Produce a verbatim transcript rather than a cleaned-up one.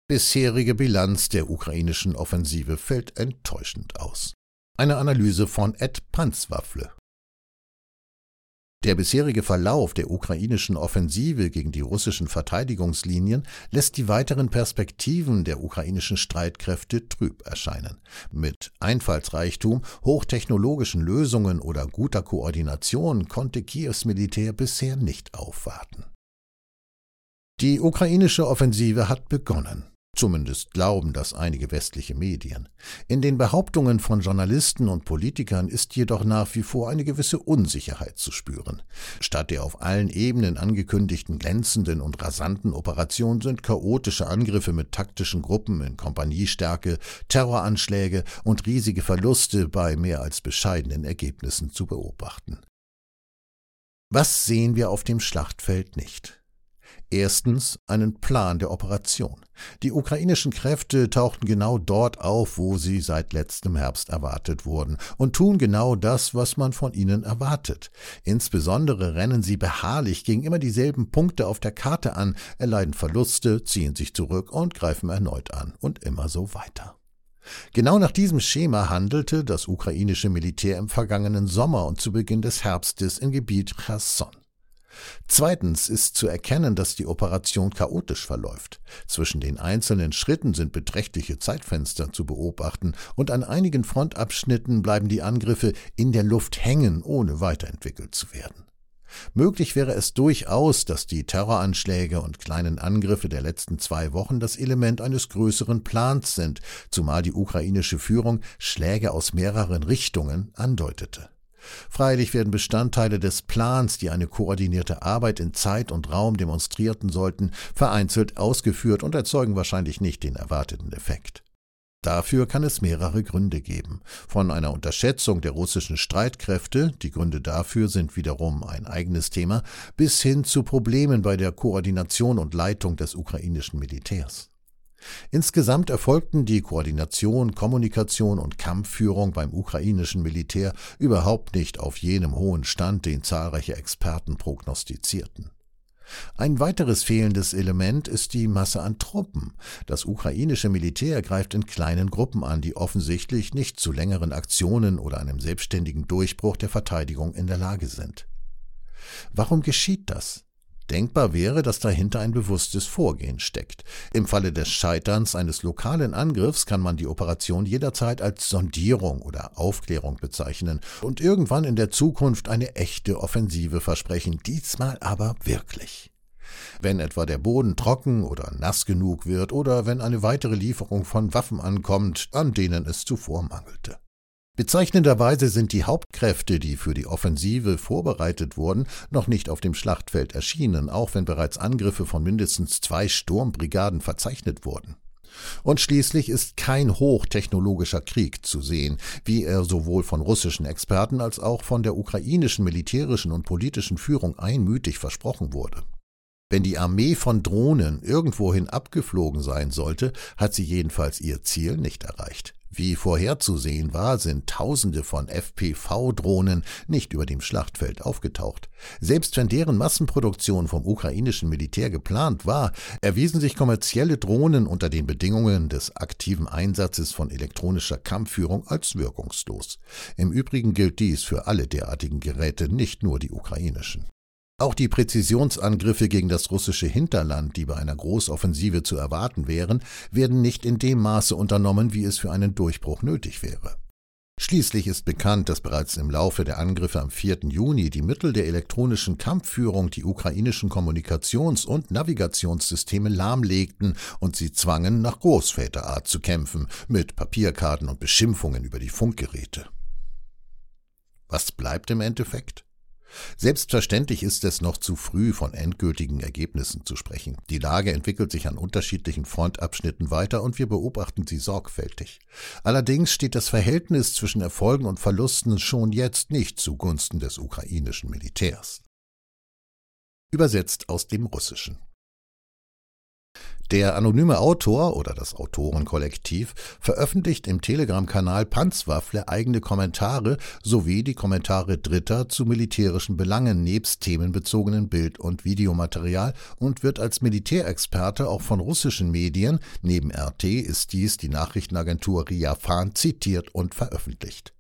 Bisherige Bilanz der ukrainischen Offensive fällt enttäuschend aus. Eine Analyse von Ed Panzwafle. Der bisherige Verlauf der ukrainischen Offensive gegen die russischen Verteidigungslinien lässt die weiteren Perspektiven der ukrainischen Streitkräfte trüb erscheinen. Mit Einfallsreichtum, hochtechnologischen Lösungen oder guter Koordination konnte Kiews Militär bisher nicht aufwarten. Die ukrainische Offensive hat begonnen. Zumindest glauben das einige westliche Medien. In den Behauptungen von Journalisten und Politikern ist jedoch nach wie vor eine gewisse Unsicherheit zu spüren. Statt der auf allen Ebenen angekündigten glänzenden und rasanten Operationen sind chaotische Angriffe mit taktischen Gruppen in Kompaniestärke, Terroranschläge und riesige Verluste bei mehr als bescheidenen Ergebnissen zu beobachten. Was sehen wir auf dem Schlachtfeld nicht? Erstens einen Plan der Operation. Die ukrainischen Kräfte tauchten genau dort auf, wo sie seit letztem Herbst erwartet wurden und tun genau das, was man von ihnen erwartet. Insbesondere rennen sie beharrlich gegen immer dieselben Punkte auf der Karte an, erleiden Verluste, ziehen sich zurück und greifen erneut an und immer so weiter. Genau nach diesem Schema handelte das ukrainische Militär im vergangenen Sommer und zu Beginn des Herbstes im Gebiet Cherson. Zweitens ist zu erkennen, dass die Operation chaotisch verläuft. Zwischen den einzelnen Schritten sind beträchtliche Zeitfenster zu beobachten und an einigen Frontabschnitten bleiben die Angriffe in der Luft hängen, ohne weiterentwickelt zu werden. Möglich wäre es durchaus, dass die Terroranschläge und kleinen Angriffe der letzten zwei Wochen das Element eines größeren Plans sind, zumal die ukrainische Führung Schläge aus mehreren Richtungen andeutete. Freilich werden Bestandteile des Plans, die eine koordinierte Arbeit in Zeit und Raum demonstrierten sollten, vereinzelt ausgeführt und erzeugen wahrscheinlich nicht den erwarteten Effekt. Dafür kann es mehrere Gründe geben. Von einer Unterschätzung der russischen Streitkräfte, die Gründe dafür sind wiederum ein eigenes Thema, bis hin zu Problemen bei der Koordination und Leitung des ukrainischen Militärs. Insgesamt erfolgten die Koordination, Kommunikation und Kampfführung beim ukrainischen Militär überhaupt nicht auf jenem hohen Stand, den zahlreiche Experten prognostizierten. Ein weiteres fehlendes Element ist die Masse an Truppen. Das ukrainische Militär greift in kleinen Gruppen an, die offensichtlich nicht zu längeren Aktionen oder einem selbstständigen Durchbruch der Verteidigung in der Lage sind. Warum geschieht das? Denkbar wäre, dass dahinter ein bewusstes Vorgehen steckt. Im Falle des Scheiterns eines lokalen Angriffs kann man die Operation jederzeit als Sondierung oder Aufklärung bezeichnen und irgendwann in der Zukunft eine echte Offensive versprechen, diesmal aber wirklich. Wenn etwa der Boden trocken oder nass genug wird oder wenn eine weitere Lieferung von Waffen ankommt, an denen es zuvor mangelte. Bezeichnenderweise sind die Hauptkräfte, die für die Offensive vorbereitet wurden, noch nicht auf dem Schlachtfeld erschienen, auch wenn bereits Angriffe von mindestens zwei Sturmbrigaden verzeichnet wurden. Und schließlich ist kein hochtechnologischer Krieg zu sehen, wie er sowohl von russischen Experten als auch von der ukrainischen militärischen und politischen Führung einmütig versprochen wurde. Wenn die Armee von Drohnen irgendwohin abgeflogen sein sollte, hat sie jedenfalls ihr Ziel nicht erreicht. Wie vorherzusehen war, sind Tausende von F P V-Drohnen nicht über dem Schlachtfeld aufgetaucht. Selbst wenn deren Massenproduktion vom ukrainischen Militär geplant war, erwiesen sich kommerzielle Drohnen unter den Bedingungen des aktiven Einsatzes von elektronischer Kampfführung als wirkungslos. Im Übrigen gilt dies für alle derartigen Geräte, nicht nur die ukrainischen. Auch die Präzisionsangriffe gegen das russische Hinterland, die bei einer Großoffensive zu erwarten wären, werden nicht in dem Maße unternommen, wie es für einen Durchbruch nötig wäre. Schließlich ist bekannt, dass bereits im Laufe der Angriffe am vierten Juni die Mittel der elektronischen Kampfführung die ukrainischen Kommunikations- und Navigationssysteme lahmlegten und sie zwangen, nach Großväterart zu kämpfen, mit Papierkarten und Beschimpfungen über die Funkgeräte. Was bleibt im Endeffekt? Selbstverständlich ist es noch zu früh, von endgültigen Ergebnissen zu sprechen. Die Lage entwickelt sich an unterschiedlichen Frontabschnitten weiter und wir beobachten sie sorgfältig. Allerdings steht das Verhältnis zwischen Erfolgen und Verlusten schon jetzt nicht zugunsten des ukrainischen Militärs. Übersetzt aus dem Russischen. Der anonyme Autor oder das Autorenkollektiv veröffentlicht im Telegram-Kanal Panzwafle eigene Kommentare sowie die Kommentare Dritter zu militärischen Belangen nebst themenbezogenen Bild- und Videomaterial und wird als Militärexperte auch von russischen Medien, neben R T ist dies die Nachrichtenagentur RIA Fan, zitiert und veröffentlicht.